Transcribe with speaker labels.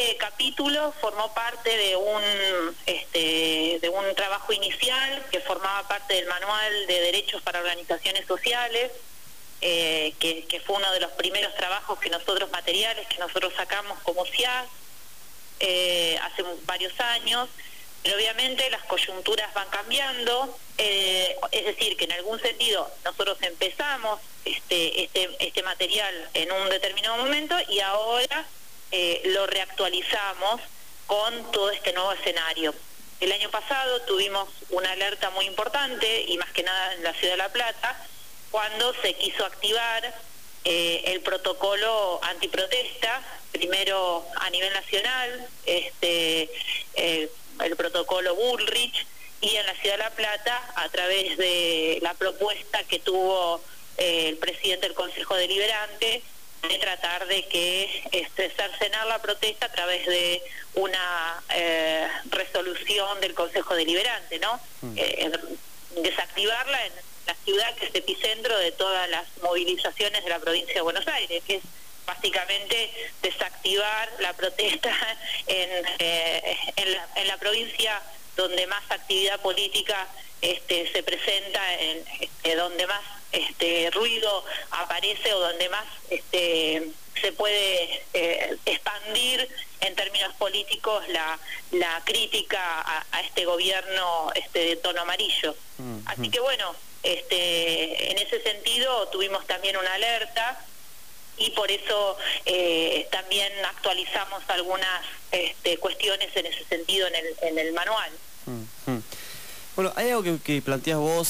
Speaker 1: Este capítulo formó parte de un trabajo inicial que formaba parte del Manual de Derechos para Organizaciones Sociales, que fue uno de los primeros trabajos materiales que nosotros sacamos como CIAS hace varios años. Pero obviamente las coyunturas van cambiando, es decir, que en algún sentido nosotros empezamos este material en un determinado momento y ahora lo reactualizamos con todo este nuevo escenario. El año pasado tuvimos una alerta muy importante, y más que nada en la ciudad de La Plata, cuando se quiso activar el protocolo antiprotesta, primero a nivel nacional, el protocolo Bullrich, y en la ciudad de La Plata a través de la propuesta que tuvo el presidente del Consejo Deliberante de tratar de cercenar la protesta a través de una resolución del Consejo Deliberante, ¿no? Desactivarla en la ciudad que es epicentro de todas las movilizaciones de la provincia de Buenos Aires, que es básicamente desactivar la protesta en la provincia donde más actividad política se presenta, donde más ruido aparece, o donde más se puede expandir en términos políticos la crítica a este gobierno de tono amarillo. Así que bueno, en ese sentido tuvimos también una alerta, y por eso también actualizamos algunas cuestiones en ese sentido en el manual.
Speaker 2: Bueno, hay algo que planteas vos